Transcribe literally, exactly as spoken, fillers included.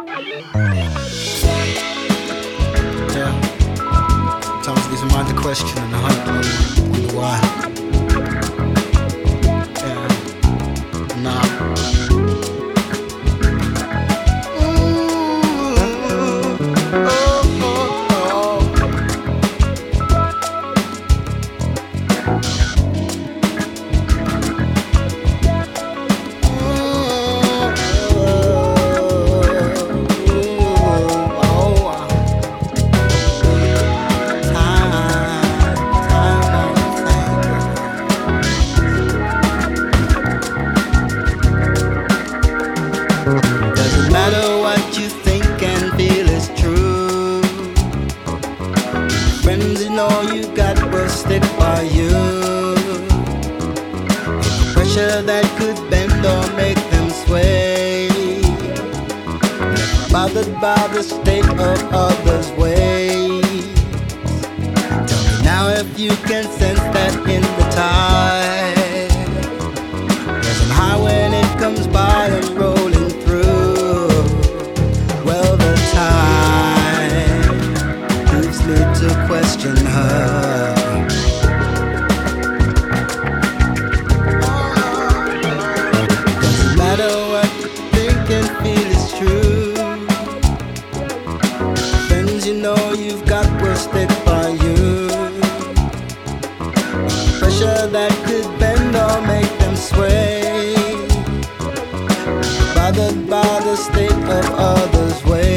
Yeah. Sometimes it gets mind to question and I wonder why. Yeah. Nah. Doesn't matter what you think and feel is true. Friends you know you got will stick by you. Ain't no pressure that could bend or make them sway. Never bothered by the state of others' ways. Tell me now if you can sense that in the tide. Rising high when it comes by and rolling through. Well, the time leaves me to question her. Doesn't matter what you think and feel is true. Friends you know you've got will stick by you. Pressure that could bend or make them sway. Bothered by the state of others' ways.